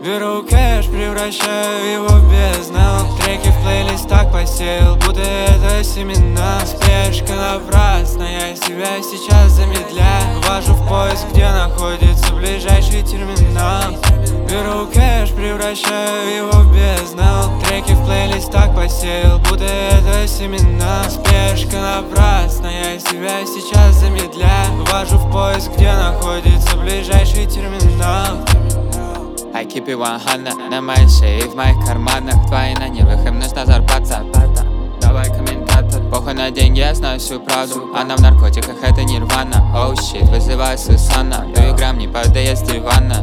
Беру кэш, превращаю его в бездну. Треки в плейлист так посеял, будто это семена. Спешка напрасная, я себя сейчас замедляю. Ввожу в поиск, где находится ближайший терминал. Беру кэш, превращаю его в бездну. Треки в плейлист так посеял, будто это семена. Спешка напрасная, я себя сейчас замедляю. Ввожу в поиск, где находится ближайший терминал. I keep it 100 на моей шее, в моих карманах. Твои на нервах, им нужна зарплата. Давай комментатор. Похуй на деньги, я знаю всю правду. Она в наркотиках, это нирвана. Оу щит, вызывай Сусана. 2 грамм не падая с дивана.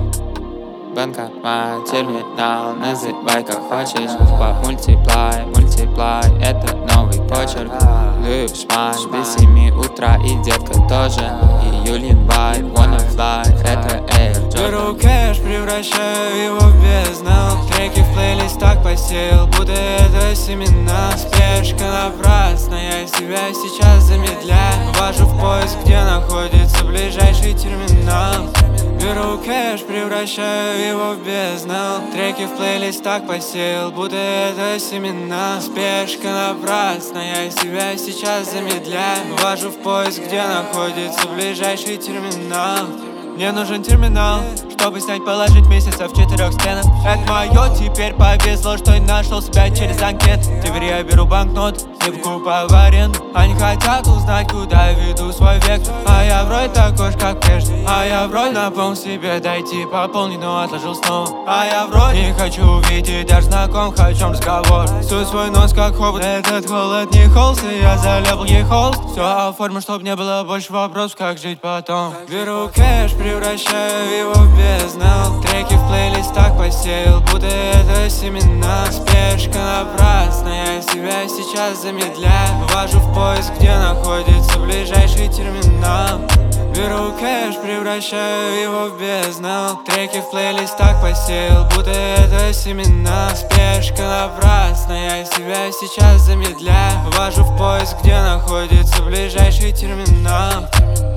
Банкомат, терминал, называй как хочешь. Мультиплай, мультиплай, это новый почерк. Лишь май, без 7 утра и детка тоже. Июль, январь, wanna fly, это Air Jordan. Беру кэш, превращаю его в бездну. Треки в плейлист так посеял, будто это семена. Спешка напрасная, я себя сейчас замедляю. Ввожу в поиск, где находится ближайший терминал. Беру кэш, превращаю его в бездну. Треки в плейлист так посеял, будто это семена. Спешка напрасная, я себя сейчас замедляю. Ввожу в поиск, где находится ближайший терминал. Мне нужен терминал, чтобы снять, положить месяцев в 4 стенах. Это моё, теперь повезло, что я нашел себя через анкет. Теперь я беру банкнот, сливку в аренду. Они хотят узнать, куда веду свой век. А я вроде такой ж, как прежде. А я вроде напомнил себе дойти пополнить, но отложил снова. А я вроде не хочу увидеть даже знаком, хочу разговор. Суй свой нос как хобот, этот холод не холст, и я залепал ей холст. Все оформил, чтоб не было больше вопросов, как жить потом. Беру кэш, превращаю его в бездну. Треки в плейлист так посеял, будто это семена. Спешка напрасная, я себя сейчас замедляю. Ввожу в поиск, где находится ближайший терминал. Беру кэш, превращаю его в бездну. Треки в плейлист так посеял, будто это семена. Спешка напрасная, я себя сейчас замедляю. Ввожу в поиск, где находится ближайший терминал.